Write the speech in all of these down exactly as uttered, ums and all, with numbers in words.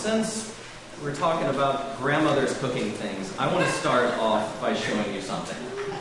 since we're talking about grandmothers cooking things, I want to start off by showing you something.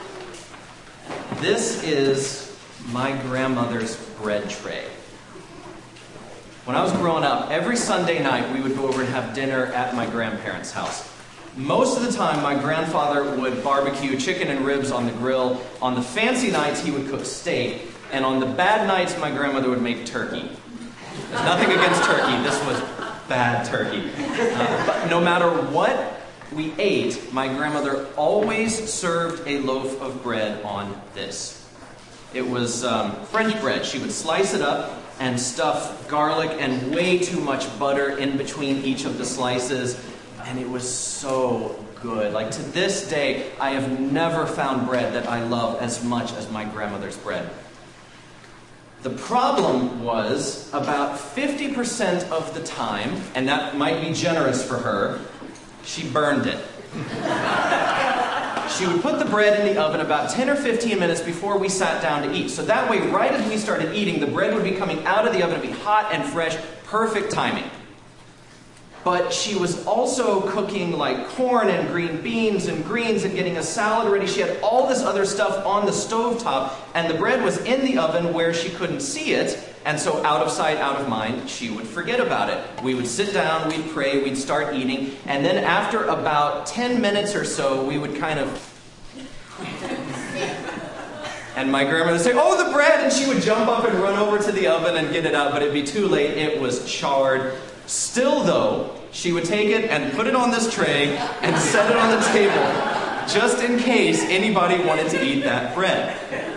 This is my grandmother's bread tray. When I was growing up, every Sunday night we would go over and have dinner at my grandparents' house. Most of the time, my grandfather would barbecue chicken and ribs on the grill. On the fancy nights, he would cook steak. And on the bad nights, my grandmother would make turkey. There's nothing against turkey. This was bad turkey. Uh, but no matter what we ate, my grandmother always served a loaf of bread on this. It was um, French bread. She would slice it up and stuff garlic and way too much butter in between each of the slices. And it was so good. Like, to this day, I have never found bread that I love as much as my grandmother's bread. The problem was, about fifty percent of the time, and that might be generous for her, she burned it. She would put the bread in the oven about ten or fifteen minutes before we sat down to eat. So that way, right as we started eating, the bread would be coming out of the oven, it'd be hot and fresh, perfect timing. But she was also cooking like corn and green beans and greens and getting a salad ready. She had all this other stuff on the stovetop, and the bread was in the oven where she couldn't see it. And so out of sight, out of mind, she would forget about it. We would sit down, we'd pray, we'd start eating, and then after about ten minutes or so, we would kind of... And my grandmother would say, "Oh, the bread!" And she would jump up and run over to the oven and get it out, but it'd be too late. It was charred. Still, though, she would take it and put it on this tray and set it on the table, just in case anybody wanted to eat that bread.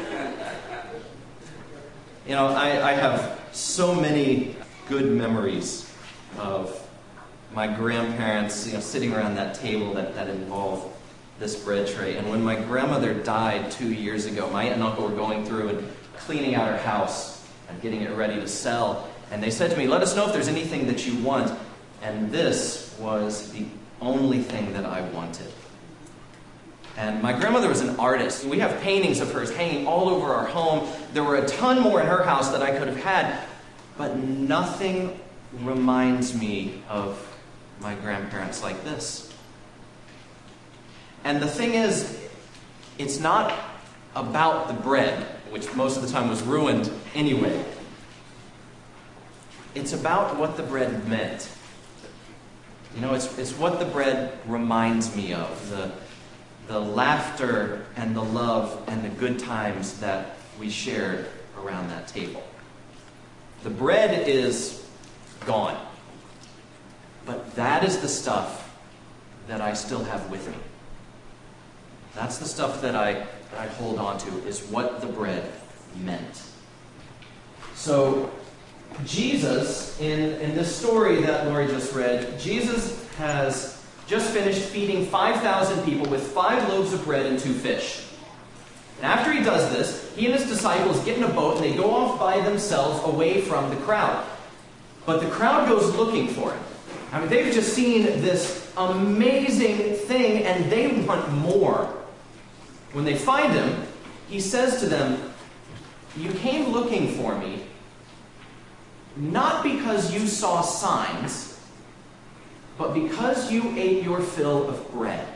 You know, I, I have so many good memories of my grandparents, you know, sitting around that table that, that involved this bread tray. And when my grandmother died two years ago, my aunt and uncle were going through and cleaning out her house and getting it ready to sell. And they said to me, "Let us know if there's anything that you want." And this was the only thing that I wanted. And my grandmother was an artist. We have paintings of hers hanging all over our home. There were a ton more in her house that I could have had. But nothing reminds me of my grandparents like this. And the thing is, it's not about the bread, which most of the time was ruined anyway. It's about what the bread meant. You know, it's, it's what the bread reminds me of. The, the laughter and the love and the good times that we shared around that table. The bread is gone. But that is the stuff that I still have with me. That's the stuff that I, that I hold on to, is what the bread meant. So, Jesus, in, in this story that Lori just read, Jesus has just finished feeding five thousand people with five loaves of bread and two fish. And after he does this, he and his disciples get in a boat and they go off by themselves away from the crowd. But the crowd goes looking for him. I mean, they've just seen this amazing thing and they want more. When they find him, he says to them, "You came looking for me, not because you saw signs, but because you ate your fill of bread."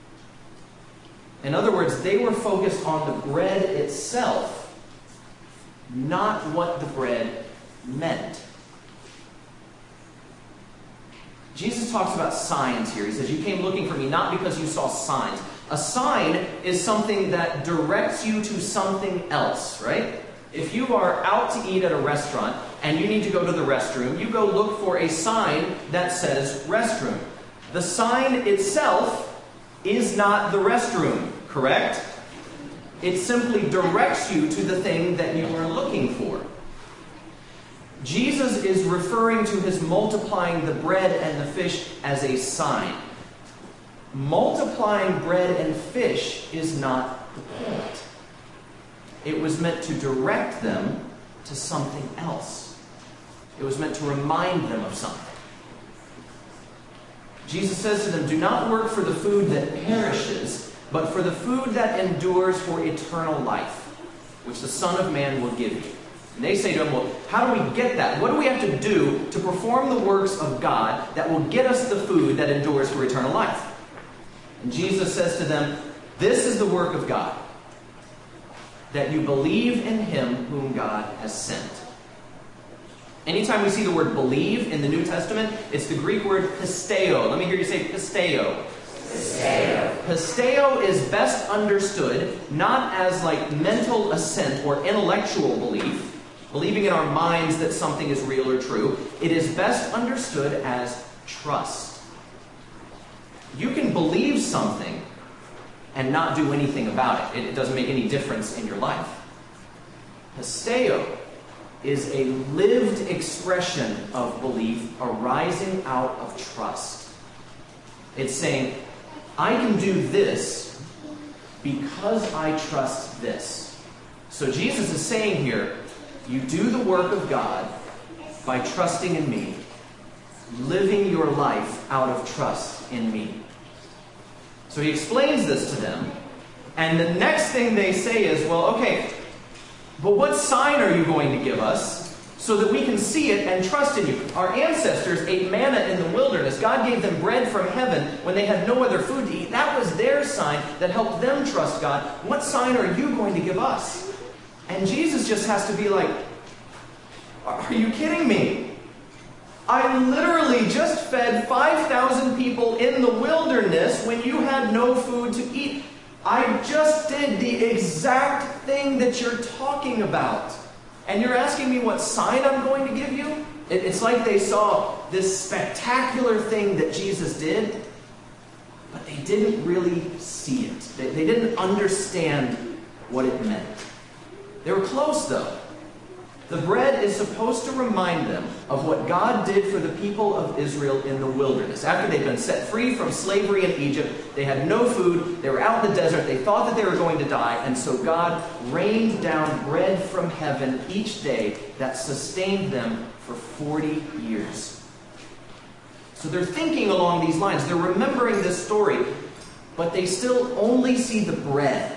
In other words, they were focused on the bread itself, not what the bread meant. Jesus talks about signs here. He says, "You came looking for me not because you saw signs." A sign is something that directs you to something else, right? If you are out to eat at a restaurant and you need to go to the restroom, you go look for a sign that says restroom. The sign itself is not the restroom, correct? It simply directs you to the thing that you are looking for. Jesus is referring to his multiplying the bread and the fish as a sign. Multiplying bread and fish is not the point. It was meant to direct them to something else. It was meant to remind them of something. Jesus says to them, "Do not work for the food that perishes, but for the food that endures for eternal life, which the Son of Man will give you." And they say to him, well, how do we get that? What do we have to do to perform the works of God that will get us the food that endures for eternal life? And Jesus says to them, this is the work of God, that you believe in him whom God has sent. Anytime we see the word believe in the New Testament, it's the Greek word pisteo. Let me hear you say pisteo. Pisteo. Pisteo is best understood not as like mental assent or intellectual belief, believing in our minds that something is real or true. It is best understood as trust. You can believe something and not do anything about it. It doesn't make any difference in your life. Pisteo is a lived expression of belief arising out of trust. It's saying, I can do this because I trust this. So Jesus is saying here, you do the work of God by trusting in me, living your life out of trust in me. So he explains this to them, and the next thing they say is, well, okay, but what sign are you going to give us so that we can see it and trust in you? Our ancestors ate manna in the wilderness. God gave them bread from heaven when they had no other food to eat. That was their sign that helped them trust God. What sign are you going to give us? And Jesus just has to be like, are you kidding me? I literally just fed five thousand people in the wilderness when you had no food to eat. I just did the exact thing that you're talking about. And you're asking me what sign I'm going to give you? It's like they saw this spectacular thing that Jesus did, but they didn't really see it. They, they didn't understand what it meant. They were close, though. The bread is supposed to remind them of what God did for the people of Israel in the wilderness. After they'd been set free from slavery in Egypt, they had no food, they were out in the desert, they thought that they were going to die, and so God rained down bread from heaven each day that sustained them for forty years. So they're thinking along these lines, they're remembering this story, but they still only see the bread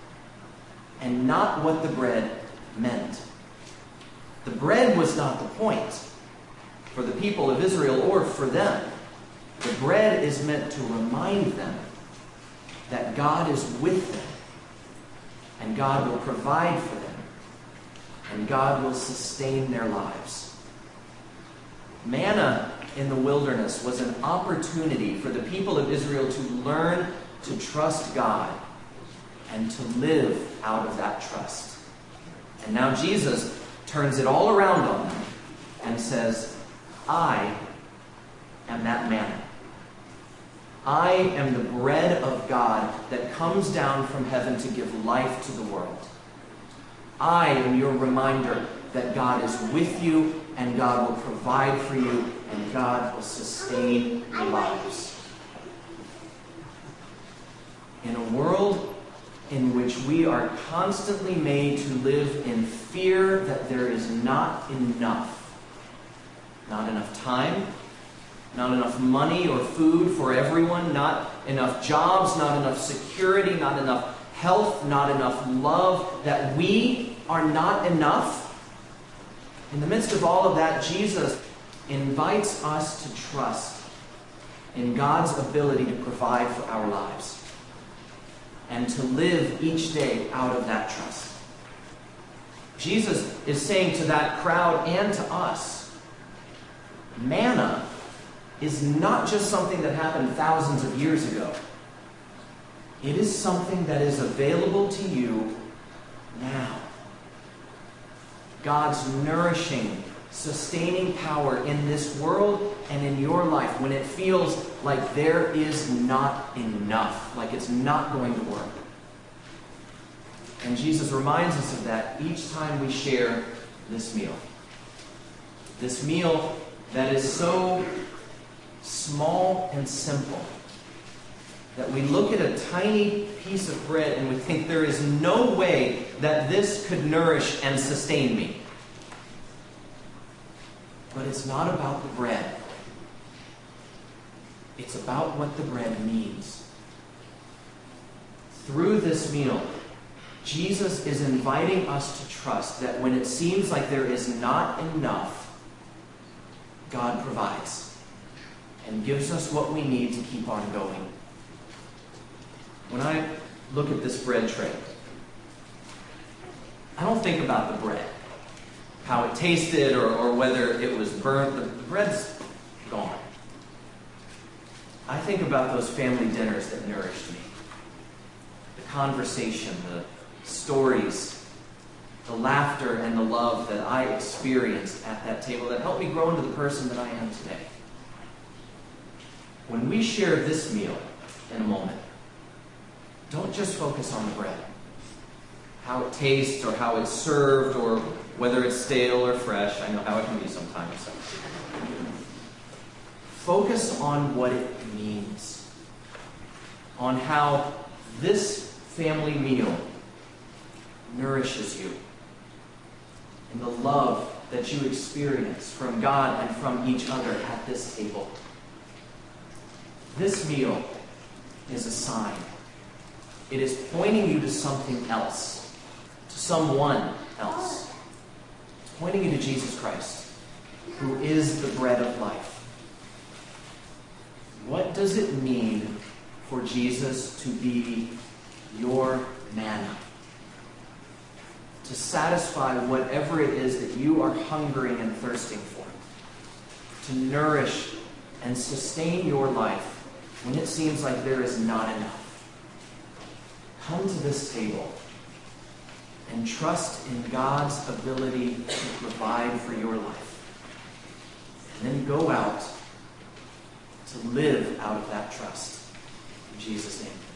and not what the bread meant. The bread was not the point for the people of Israel or for them. The bread is meant to remind them that God is with them, and God will provide for them, and God will sustain their lives. Manna in the wilderness was an opportunity for the people of Israel to learn to trust God and to live out of that trust. And now Jesus turns it all around on them and says, I am that manna. I am the bread of God that comes down from heaven to give life to the world. I am your reminder that God is with you and God will provide for you and God will sustain your lives. In a world in which we are constantly made to live in fear that there is not enough. Not enough time, not enough money or food for everyone, not enough jobs, not enough security, not enough health, not enough love, that we are not enough. In the midst of all of that, Jesus invites us to trust in God's ability to provide for our lives, and to live each day out of that trust. Jesus is saying to that crowd and to us, manna is not just something that happened thousands of years ago. It is something that is available to you now. God's nourishing, sustaining power in this world and in your life when it feels like there is not enough, like it's not going to work. And Jesus reminds us of that each time we share this meal. This meal that is so small and simple that we look at a tiny piece of bread and we think there is no way that this could nourish and sustain me. But it's not about the bread. It's about what the bread means. Through this meal, Jesus is inviting us to trust that when it seems like there is not enough, God provides and gives us what we need to keep on going. When I look at this bread tray, I don't think about the bread, how it tasted or, or whether it was burnt. The, the bread's gone. I think about those family dinners that nourished me. The conversation, the stories, the laughter and the love that I experienced at that table that helped me grow into the person that I am today. When we share this meal in a moment, don't just focus on the bread, how it tastes or how it's served or whether it's stale or fresh. I know how it can be sometimes. Focus on what it means, on how this family meal nourishes you, and the love that you experience from God and from each other at this table. This meal is a sign. It is pointing you to something else, to someone else. It's pointing you to Jesus Christ, who is the bread of life. What does it mean for Jesus to be your manna? To satisfy whatever it is that you are hungering and thirsting for. To nourish and sustain your life when it seems like there is not enough. Come to this table and trust in God's ability to provide for your life. And then go out to live out of that trust. In Jesus' name.